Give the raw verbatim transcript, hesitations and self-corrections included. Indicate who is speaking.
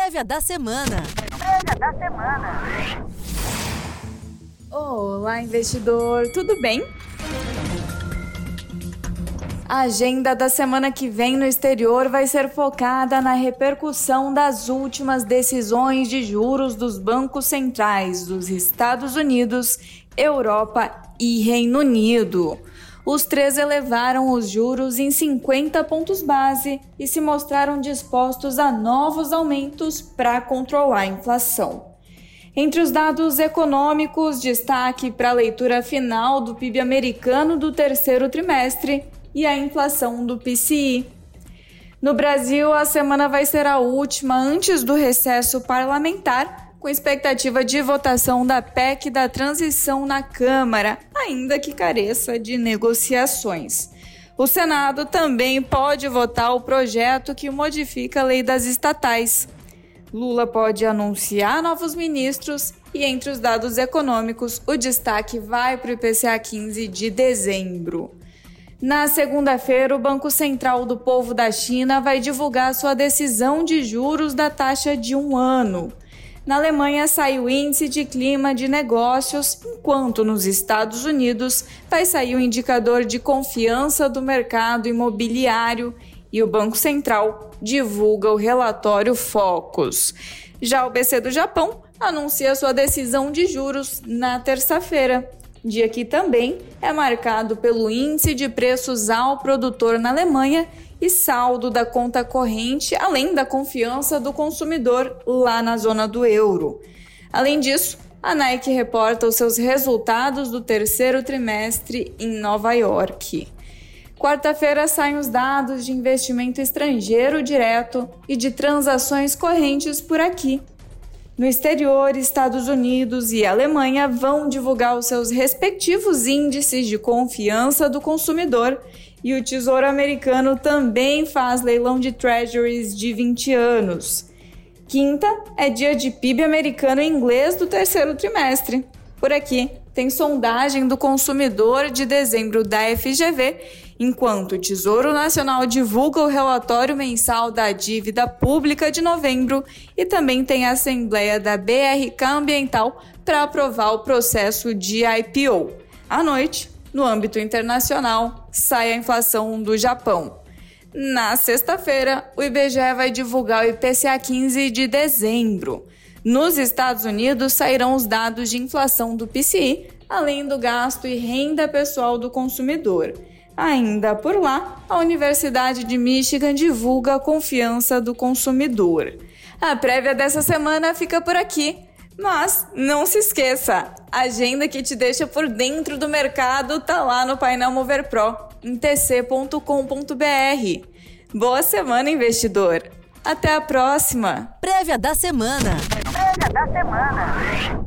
Speaker 1: Prévia da semana. Prévia da semana.
Speaker 2: Olá, investidor, tudo bem? A agenda da semana que vem no exterior vai ser focada na repercussão das últimas decisões de juros dos bancos centrais dos Estados Unidos, Europa e Reino Unido. Os três elevaram os juros em cinquenta pontos base e se mostraram dispostos a novos aumentos para controlar a inflação. Entre os dados econômicos, destaque para a leitura final do P I B americano do terceiro trimestre e a inflação do P C I. No Brasil, a semana vai ser a última antes do recesso parlamentar, com expectativa de votação da P E C da transição na Câmara, ainda que careça de negociações. O Senado também pode votar o projeto que modifica a lei das estatais. Lula pode anunciar novos ministros e, entre os dados econômicos, o destaque vai para o I P C A quinze de dezembro. Na segunda-feira, o Banco Central do Povo da China vai divulgar sua decisão de juros da taxa de um ano. Na Alemanha, sai o índice de clima de negócios, enquanto nos Estados Unidos vai sair o indicador de confiança do mercado imobiliário e o Banco Central divulga o relatório Focus. Já o B C do Japão anuncia sua decisão de juros na terça-feira, dia que também é marcado pelo índice de preços ao produtor na Alemanha e saldo da conta corrente, além da confiança do consumidor lá na zona do euro. Além disso, a Nike reporta os seus resultados do terceiro trimestre em Nova York. Quarta-feira saem os dados de investimento estrangeiro direto e de transações correntes por aqui. No exterior, Estados Unidos e Alemanha vão divulgar os seus respectivos índices de confiança do consumidor e o Tesouro Americano também faz leilão de treasuries de vinte anos. Quinta é dia de P I B americano e inglês do terceiro trimestre. Por aqui, tem sondagem do consumidor de dezembro da F G V, enquanto o Tesouro Nacional divulga o relatório mensal da dívida pública de novembro e também tem a assembleia da B R K Ambiental para aprovar o processo de I P O. À noite, no âmbito internacional, sai a inflação do Japão. Na sexta-feira, o I B G E vai divulgar o I P C A quinze de dezembro. Nos Estados Unidos, sairão os dados de inflação do P C I, além do gasto e renda pessoal do consumidor. Ainda por lá, a Universidade de Michigan divulga a confiança do consumidor. A prévia dessa semana fica por aqui. Mas não se esqueça, a agenda que te deixa por dentro do mercado tá lá no painel Mover Pro, em t c ponto com ponto b r. Boa semana, investidor! Até a próxima!
Speaker 1: Prévia da semana. Prévia da semana.